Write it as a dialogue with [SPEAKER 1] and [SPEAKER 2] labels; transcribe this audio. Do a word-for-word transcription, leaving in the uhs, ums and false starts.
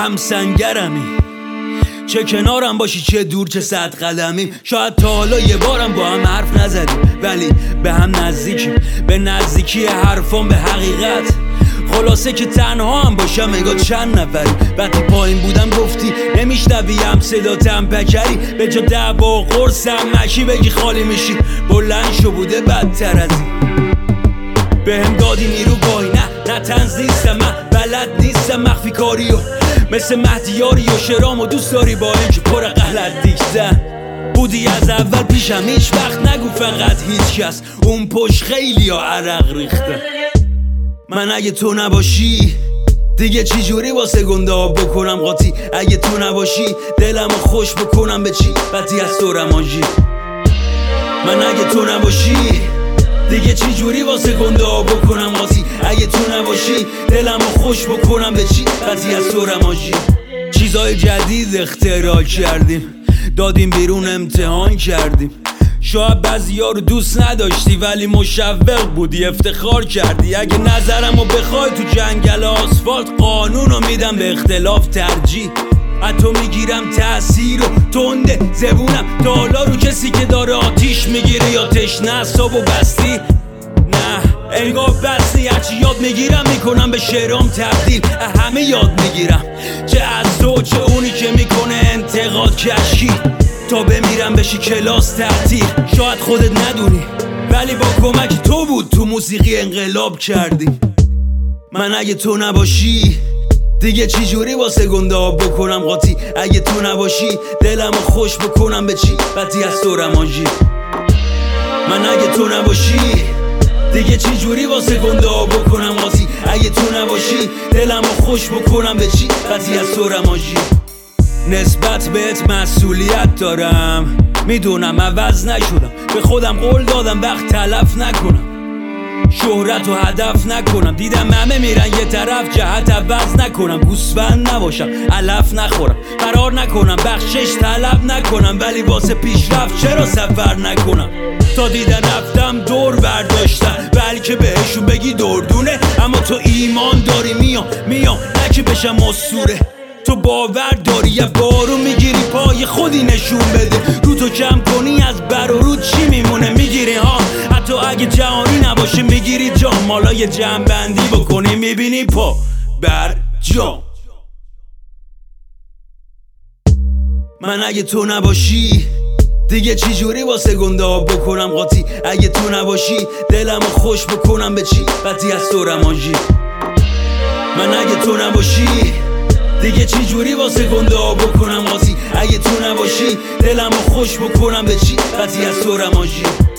[SPEAKER 1] هم سنگرمی، چه کنارم باشی چه دور چه صد قدمیم. شاید تا حالا یه بارم با هم حرف نزدیم، ولی به هم نزدیکیم، به نزدیکی حرفان به حقیقت. خلاصه که تنها هم باشم انگار چند نفری. وقتی پایین بودم گفتی نمیشنویم صداتم پکری، به جا دعوا و قرصم مکی بگی خالی میشی. بلند شو بوده بدتر از این، به هم دادی نیرو گاهی. نه نه تنز نیستم من، بلد نیستم مخفی کاریو، مثل مهدیاری و شرام و دوست داری با اینکه پر غلط دیگزن بودی از اول پیشم. هیچ وقت نگو فقط هیچ کس، اون پشت خیلی ها عرق ریخته. من اگه تو نباشی دیگه چی جوری واسه گنده ها بکنم قاطی؟ اگه تو نباشی دلمو خوش بکنم به چی؟ بدی از تو رمانجی. من اگه تو نباشی دیگه چی جوری واسه گنده ها بکنم قاطی؟ اگه تو نباشی دلمو خوش بکنم به چی؟ بدی از تو رمانجی. چیزای جدید اختراع کردیم، دادیم بیرون امتحان کردیم. شاید بعضیا رو دوست نداشتی ولی مشوق بودی افتخار کردی. اگه نظرمو بخوای تو جنگل آسفالت قانونو میدم به اختلاف ترجیح. حتی میگیرم تأثیر و تنده زبونم دالا رو کسی که داره آتیش میگیره یا تشنه صاب و بستی. نه انگار بستی، هرچی یاد میگیرم میکنم به شعرام تبدیل. همه یاد میگیرم، چه از تو چه اونی که میکنه انتقاد کشی. تا بمیرم بشی کلاس تعطیل. شاید خودت ندونی ولی با کمک تو بود تو موسیقی انقلاب کردی. من اگه تو نباشی دیگه چی جوری واسه گنده ها بکنم قاطی؟ اگه تو نباشی دلمو خوش بکنم به چی؟ بدی از تو رمانجی. من اگه تو نباشی دیگه چی جوری واسه گنده ها بکنم قاطی؟ اگه تو نباشی دلمو خوش بکنم به چی؟ بدی از تو رمانجی. نسبت بهت مسئولیت دارم، میدونم عوض نشدم، به خودم قول دادم وقت تلف نکنم، شهرت و هدف نکنم. دیدم همه میرن یه طرف، جهت عوض نکنم، گوسفند نباشم علف نخورم، فرار نکنم بخشش طلب نکنم، ولی واسه پیشرفت چرا سفر نکنم؟ تا دیدن رفتم دور برداشتن، بلکه بهشون بگی دردونه. اما تو ایمان داری میام میام نکه بشم اسطوره. تو باور داری یه بارو میگیری پای خودی نشون بده. رو تو کم کنی از بر و رو چی میمونه؟ میگیری ها، حتی اگه جهانی نباشه میگیری جام. مالا یه جمع بندی بکنی میبینی پا بر جام. من اگه تو نباشی دیگه چی جوری واسه گنده ها بکنم قاطی؟ اگه تو نباشی دلمو خوش بکنم به چی؟ بدی از تو رمانجی. من اگه تو نباشی دیگه چی جوری واسه گنده ها بکنم قاطی؟ اگه تو نباشی دلمو خوش بکنم به چی؟ بدی از تو رمانجی.